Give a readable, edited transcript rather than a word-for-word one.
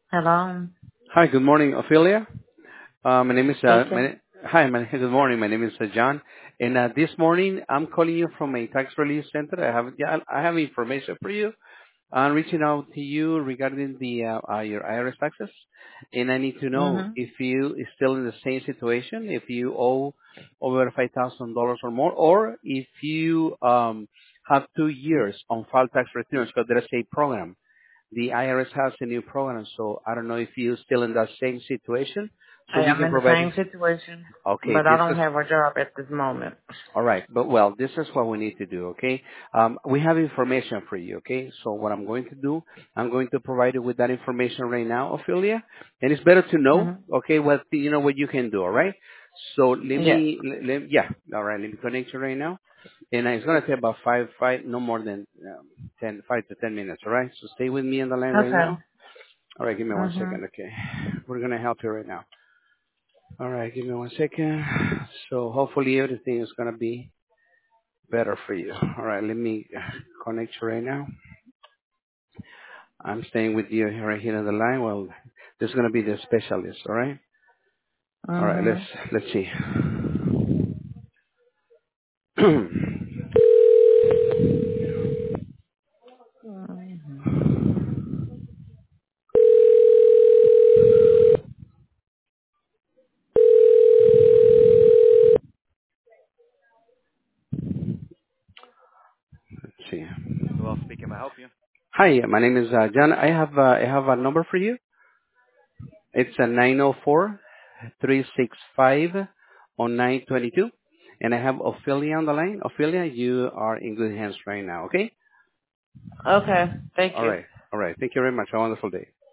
Hello. Hi, good morning, Ophelia. My name is Speaking. good morning. My name is John, and this morning I'm calling you from a tax relief center. I have information for you. I'm reaching out to you regarding the your IRS taxes, and I need to know Mhm. if you is still in the same situation, if you owe over $5,000 or more, or if you have 2 years on file tax returns, because there's a program. The IRS has a new program, so I don't know if you're still in that same situation, so I we am can in the provide you. same situation, Okay, but I this don't is have a job at this moment. all right, but well, this is what we need to do, okay? We have information for you, okay? So what I'm going to do, I'm going to provide you with that information right now, Ophelia, and it's better to know, Mhm. okay, what you know what you can do, all right? So Yes. yeah, all right, let me connect you right now, and it's gonna take about five, no more than 5 to 10 minutes, all right? So stay with me on the line right Okay. now. All right, give me one Mhm. second, okay? We're gonna help you right now. All right, give me one second. So hopefully everything is gonna be better for you. All right, let me connect you right now. I'm staying with you right here on the line. Well, this is gonna be the specialist. All right. All right. Let's Mhm. let's see. Mhm. Let's see. Well, speaking, may I help you? Hi, my name is John. I have a number for you. It's a 904-365-0922, and I have Ophelia on the line. Ophelia, you are in good hands right now. Okay. Okay. Thank All you. right. All right. Thank you very much. Have a wonderful day.